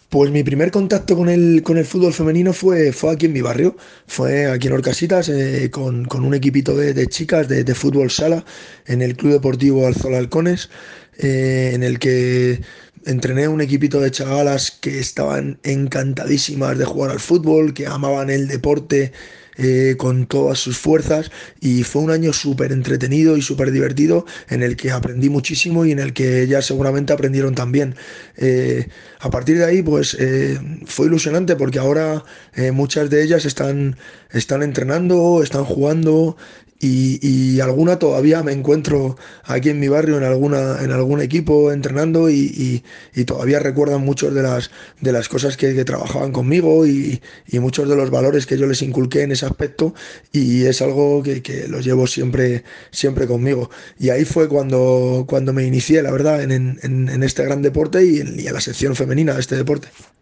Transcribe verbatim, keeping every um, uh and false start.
Pues mi primer contacto con el, con el fútbol femenino fue, fue aquí en mi barrio, fue aquí en Orcasitas, eh, con, con un equipito de, de chicas de, de fútbol sala en el Club Deportivo Alzola Halcones, eh, en el que entrené un equipito de chavalas que estaban encantadísimas de jugar al fútbol, que amaban el deporte eh, con todas sus fuerzas, y fue un año súper entretenido y súper divertido en el que aprendí muchísimo y en el que ellas seguramente aprendieron también. Eh, a partir de ahí, pues eh, fue ilusionante porque ahora eh, muchas de ellas están, están entrenando, están jugando y, y alguna todavía me encuentro aquí en mi barrio en alguna, en algún equipo entrenando y, y- y todavía recuerdan muchas de las, de las cosas que, que trabajaban conmigo y, y muchos de los valores que yo les inculqué en ese aspecto y es algo que, que los llevo siempre, siempre conmigo. Y ahí fue cuando, cuando me inicié, la verdad, en, en- en este gran deporte y en, y en la sección femenina de este deporte.